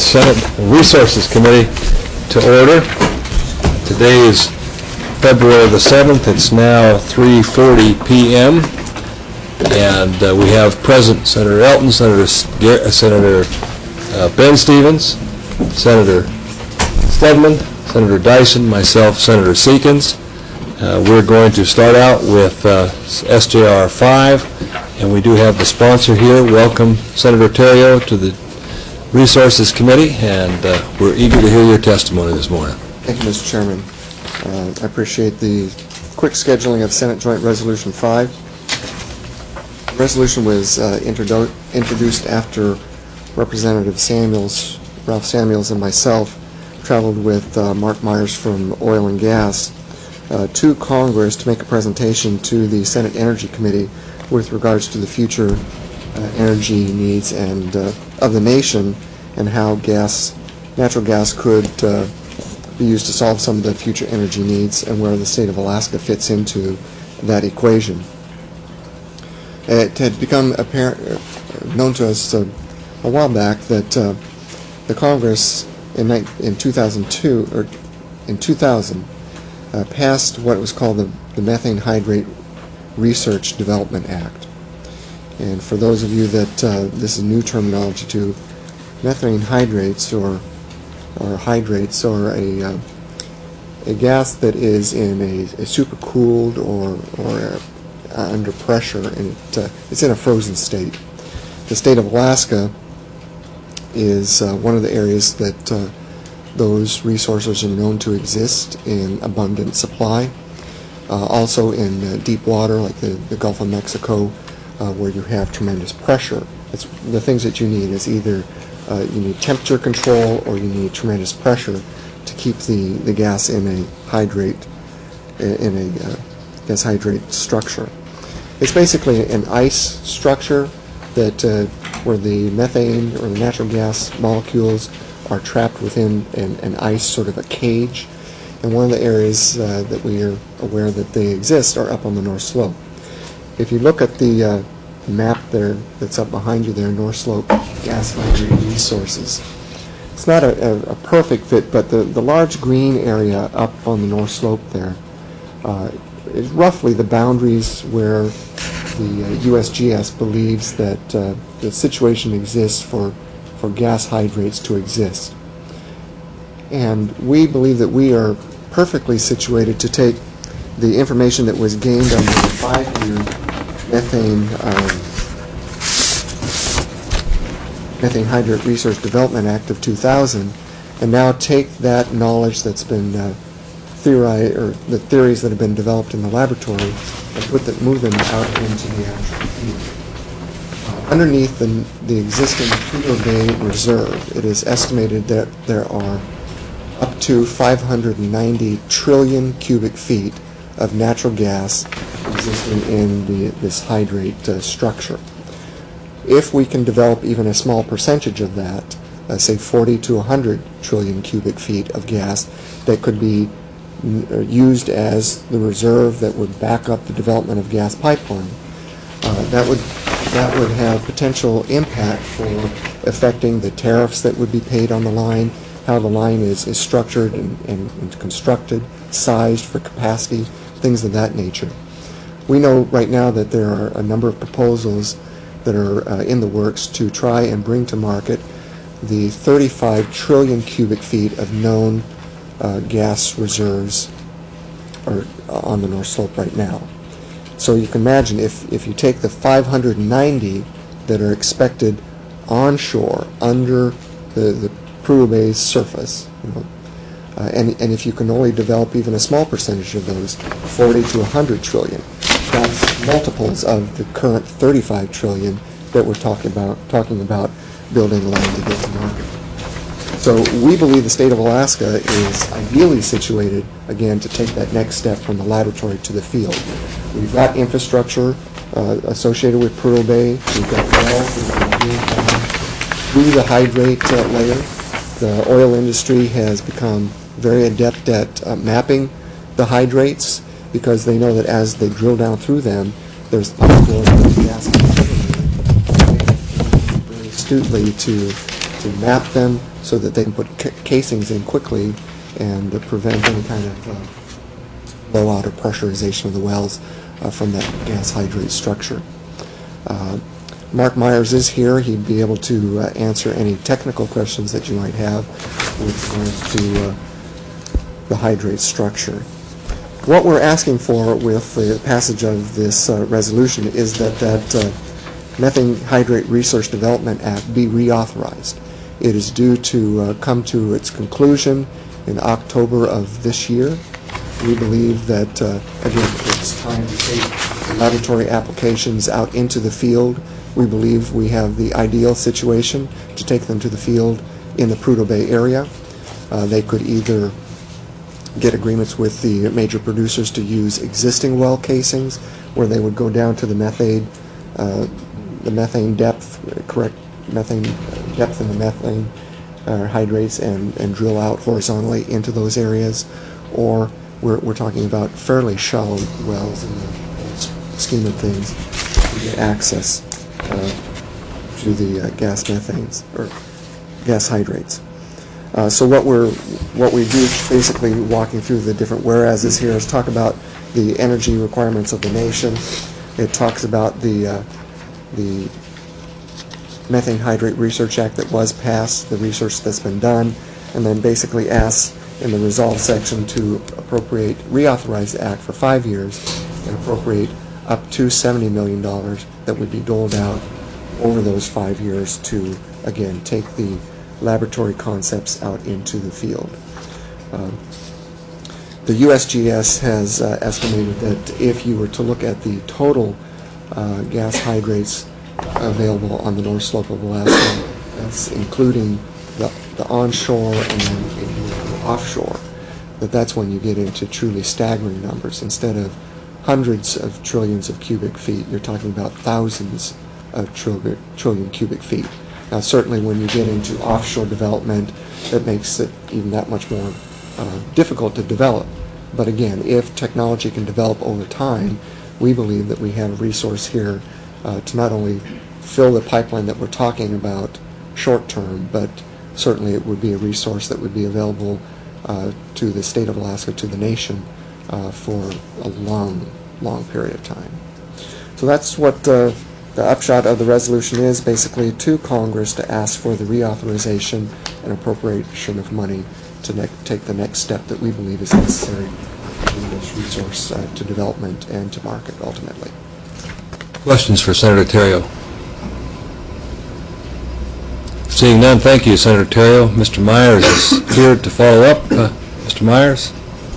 Senate Resources Committee to order. Today is February the 7th. It's now 3:40 p.m. and we have present Senator Elton, Senator Ben Stevens, Senator Stedman, Senator Dyson, myself, Senator Seekins. We're going to start out with SJR 5, and we do have the sponsor here. Welcome, Senator Theriault, to the Resources Committee, and we're eager to hear your testimony this morning. Thank you, Mr. Chairman. I appreciate the quick scheduling of Senate Joint Resolution 5. The resolution was introduced after Representative Ralph Samuels, and myself traveled with Mark Myers from Oil and Gas to Congress to make a presentation to the Senate Energy Committee with regards to the future energy needs and of the nation, and how natural gas could be used to solve some of the future energy needs, and where the state of Alaska fits into that equation. It had become known to us a while back that the Congress in 2000 passed what was called the Methane Hydrate Research Development Act. And for those of you that this is new terminology to, methane hydrates or hydrates are a gas that is in a supercooled or under pressure, and it's in a frozen state. The state of Alaska is one of the areas that those resources are known to exist in abundant supply. Also in deep water like the Gulf of Mexico, where you have tremendous pressure. It's the things that you need is either you need temperature control or you need tremendous pressure to keep the gas in a gas hydrate structure. It's basically an ice structure that where the methane or the natural gas molecules are trapped within an ice, sort of a cage. And one of the areas that we are aware that they exist are up on the North Slope. If you look at the map there that's up behind you there, North Slope Gas Hydrate Resources, it's not a perfect fit, but the large green area up on the North Slope there is roughly the boundaries where the USGS believes that the situation exists for gas hydrates to exist. And we believe that we are perfectly situated to take the information that was gained under the 5-year Methane Hydrate Research Development Act of 2000, and now take that knowledge that's been theorized, or the theories that have been developed in the laboratory, and move them out into the actual field. Underneath the existing Prudhoe Bay Reserve, it is estimated that there are up to 590 trillion cubic feet of natural gas existing in this hydrate structure. If we can develop even a small percentage of that, say 40 to 100 trillion cubic feet of gas that could be used as the reserve that would back up the development of gas pipeline, that would have potential impact for affecting the tariffs that would be paid on the line, how the line is structured and constructed, sized for capacity, things of that nature. We know right now that there are a number of proposals that are in the works to try and bring to market the 35 trillion cubic feet of known gas reserves on the North Slope right now. So you can imagine if you take the 590 that are expected onshore under the Prudhoe Bay's surface, and if you can only develop even a small percentage of those, 40 to 100 trillion, that's multiples of the current 35 trillion that we're talking about building land to get to market. So we believe the state of Alaska is ideally situated, again, to take that next step from the laboratory to the field. We've got infrastructure associated with Prudhoe Bay. We've got wells that are being found through the hydrate layer. The oil industry has become very adept at mapping the hydrates, because they know that as they drill down through them, there's possibility that gas can very astutely to to map them so that they can put casings in quickly and prevent any kind of blowout or pressurization of the wells from that gas hydrate structure. Mark Myers is here. He'd be able to answer any technical questions that you might have with regards to the hydrate structure. What we're asking for with the passage of this resolution is that Methane Hydrate Resource Development Act be reauthorized. It is due to come to its conclusion in October of this year. We believe that, again, it's time to take laboratory applications out into the field. We believe we have the ideal situation to take them to the field in the Prudhoe Bay area. They could either get agreements with the major producers to use existing well casings, where they would go down to the methane depth, correct methane depth in the methane hydrates, and drill out horizontally into those areas, or we're talking about fairly shallow wells in the scheme of things to get access to the gas methanes or gas hydrates. So what we do, basically walking through the different whereases here, is talk about the energy requirements of the nation. It talks about the Methane Hydrate Research Act that was passed, the research that's been done, and then basically asks in the resolve section to reauthorize the act for 5 years and appropriate up to $70 million that would be doled out over those 5 years to, again, take the laboratory concepts out into the field. The USGS has estimated that if you were to look at the total gas hydrates available on the North Slope of Alaska, that's including the onshore and then the offshore, that's when you get into truly staggering numbers. Instead of hundreds of trillions of cubic feet, you're talking about thousands of trillion cubic feet. Now, certainly when you get into offshore development, that makes it even that much more difficult to develop. But again, if technology can develop over time, we believe that we have a resource here to not only fill the pipeline that we're talking about short term, but certainly it would be a resource that would be available to the state of Alaska, to the nation, for a long, long period of time. So that's what the upshot of the resolution is, basically to Congress to ask for the reauthorization and appropriation of money to take the next step that we believe is necessary to bring this resource to development and to market ultimately. Questions for Senator Terrio? Seeing none, thank you, Senator Terrio. Mr. Myers is here to follow up. Mr. Myers?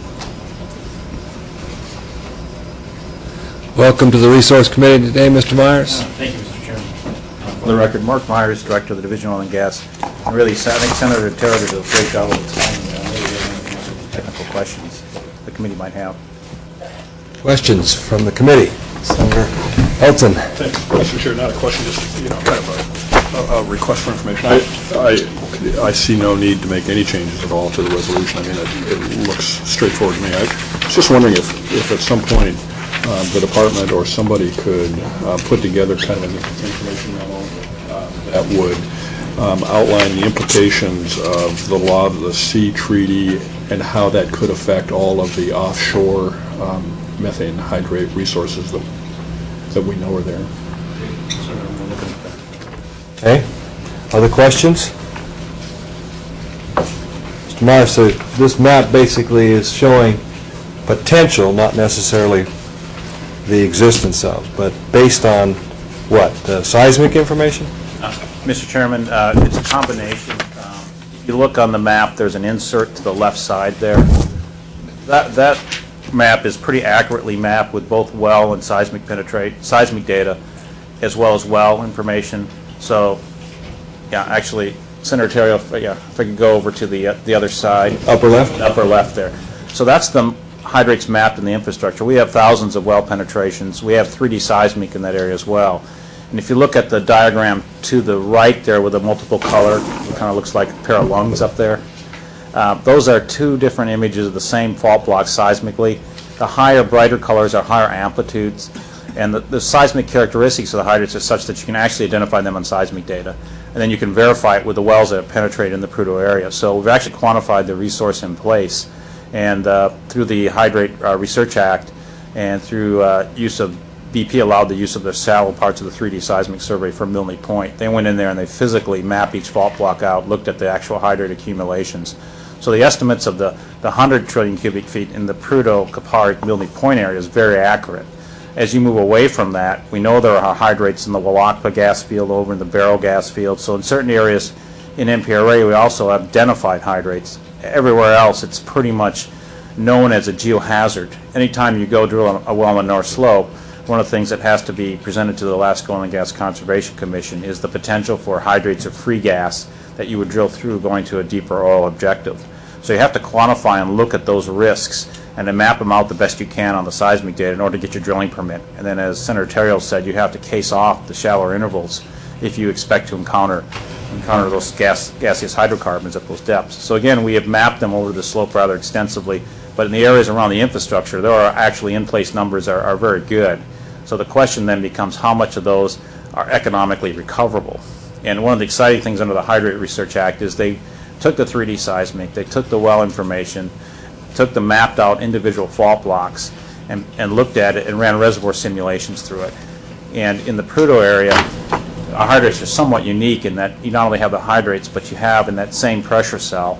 Welcome to the Resource Committee today, Mr. Myers. Thank you, Mr. Chairman. For the record, Mark Myers, Director of the Division of Oil and Gas. And really, I think Senator Terrio did a great job of explaining maybe answer the technical questions the committee might have. Questions from the committee? Senator Elton. Thanks, Mr. Chair. Not a question, just kind of a request for information. I see no need to make any changes at all to the resolution. I mean, it looks straightforward to me. I was just wondering if at some point the department or somebody could put together kind of an information memo that would outline the implications of the law of the sea treaty and how that could affect all of the offshore methane hydrate resources that we know are there. Okay. Other questions? Mr. Myers, so this map basically is showing potential, not necessarily the existence of, but based on what? Seismic information? Mr. Chairman, it's a combination. If you look on the map, there's an insert to the left side there. That map is pretty accurately mapped with both well and seismic data, as well as well information. So, yeah, actually, Senator Terrio, if I could go over to the other side. Upper left? Upper left there. So that's the hydrates mapped in the infrastructure. We have thousands of well penetrations. We have 3D seismic in that area as well. And if you look at the diagram to the right there with a multiple color, it kind of looks like a pair of lungs up there. Those are two different images of the same fault block seismically. The higher, brighter colors are higher amplitudes, and the seismic characteristics of the hydrates are such that you can actually identify them on seismic data. and then you can verify it with the wells that have penetrated in the Prudhoe area. So we've actually quantified the resource in place, and through the Hydrate Research Act and through use of BP allowed the use of the shallow parts of the 3D seismic survey for Milne Point. They went in there and they physically mapped each fault block out, looked at the actual hydrate accumulations. So the estimates of the 100 trillion cubic feet in the Prudhoe, Kuparuk, Milne Point area is very accurate. As you move away from that, we know there are hydrates in the Walakpa gas field, over in the Barrow gas field. So in certain areas in NPRA, we also have identified hydrates. Everywhere else, it's pretty much known as a geohazard. Anytime you go drill a well on the North Slope, one of the things that has to be presented to the Alaska Oil and Gas Conservation Commission is the potential for hydrates of free gas that you would drill through going to a deeper oil objective. So you have to quantify and look at those risks and then map them out the best you can on the seismic data in order to get your drilling permit. And then, as Senator Terrell said, you have to case off the shallower intervals if you expect to encounter those gaseous hydrocarbons at those depths. So again, we have mapped them over the slope rather extensively, but in the areas around the infrastructure, there are actually in-place numbers are very good. So the question then becomes how much of those are economically recoverable. And one of the exciting things under the Hydrate Research Act is they took the 3D seismic, they took the well information, took the mapped out individual fault blocks and looked at it and ran reservoir simulations through it. And in the Prudhoe area, our hydrates are somewhat unique in that you not only have the hydrates, but you have in that same pressure cell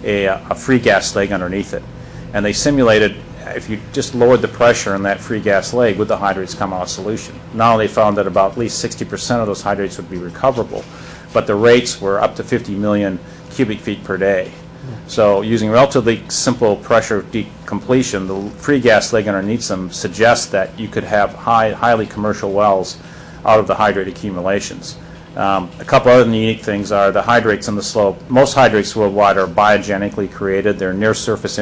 a free gas leg underneath it. And they simulated if you just lowered the pressure in that free gas leg, would the hydrates come out of solution? Not only found that about at least 60% of those hydrates would be recoverable, but the rates were up to 50 million cubic feet per day. So using relatively simple pressure decompletion, the free gas leg underneath them suggests that you could have highly commercial wells out of the hydrate accumulations. A couple other unique things are the hydrates on the slope. Most hydrates worldwide are biogenically created. They're near surface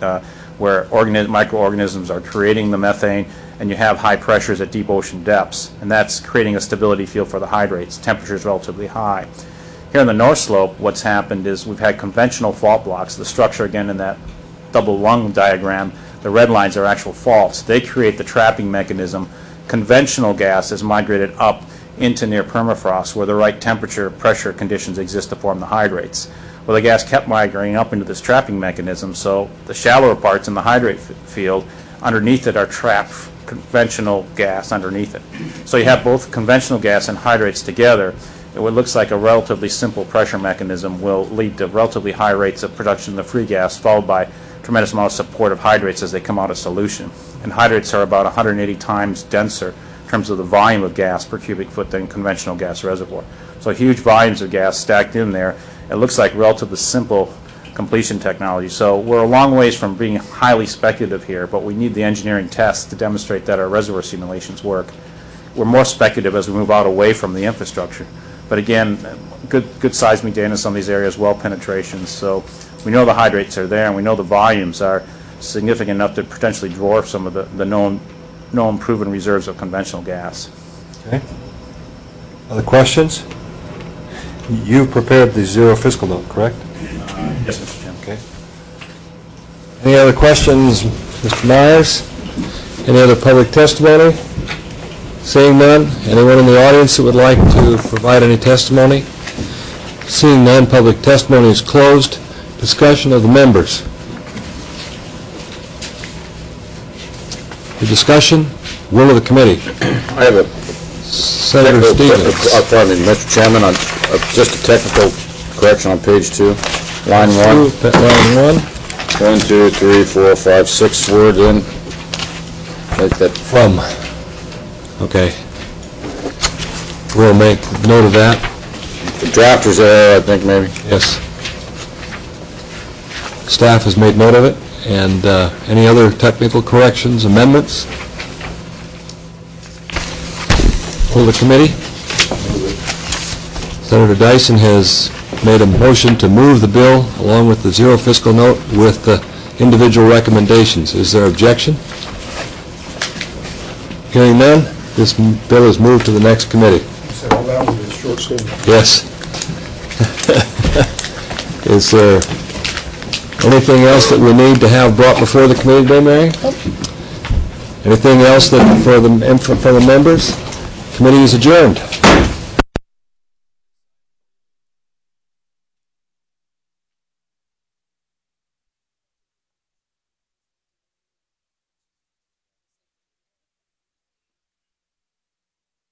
where microorganisms are creating the methane, and you have high pressures at deep ocean depths, and that's creating a stability field for the hydrates. Temperature is relatively high. Here on the North Slope, what's happened is we've had conventional fault blocks. The structure, again, in that double lung diagram, the red lines are actual faults. They create the trapping mechanism. Conventional gas has migrated up into near permafrost where the right temperature, pressure conditions exist to form the hydrates. Well, the gas kept migrating up into this trapping mechanism, so the shallower parts in the hydrate field, underneath it are trapped conventional gas underneath it. So you have both conventional gas and hydrates together. What looks like a relatively simple pressure mechanism will lead to relatively high rates of production of the free gas, followed by a tremendous amount of support of hydrates as they come out of solution. And hydrates are about 180 times denser in terms of the volume of gas per cubic foot than conventional gas reservoir. So huge volumes of gas stacked in there. It looks like relatively simple completion technology. So we're a long ways from being highly speculative here, but we need the engineering tests to demonstrate that our reservoir simulations work. We're more speculative as we move out away from the infrastructure. But again, good seismic data in some of these areas, well penetrations. So we know the hydrates are there, and we know the volumes are significant enough to potentially dwarf some of the known proven reserves of conventional gas. Okay. Other questions? You've prepared the zero fiscal note, correct? Yes, Mr. Chairman. Okay. Any other questions, Mr. Myers? Any other public testimony? Seeing none, anyone in the audience that would like to provide any testimony? Seeing none, public testimony is closed. Discussion of the members. The discussion, will of the committee. I have a Senator Stevens. pardon me, Mr. Chairman, just a technical correction on page 2, line 1. Line 1. 1, 2, 3, 4, 5, 6 words in. Make that From. Okay. We'll make note of that. the drafter's error, I think, maybe. Yes. Staff has made note of it. And any other technical corrections, amendments? Will the committee? Senator Dyson has made a motion to move the bill along with the zero fiscal note with the individual recommendations. Is there objection? Hearing none, this bill is moved to the next committee. So all that was a short statement. Yes. Is there anything else that we need to have brought before the committee today, Mary? Anything else that for the members? Committee is adjourned.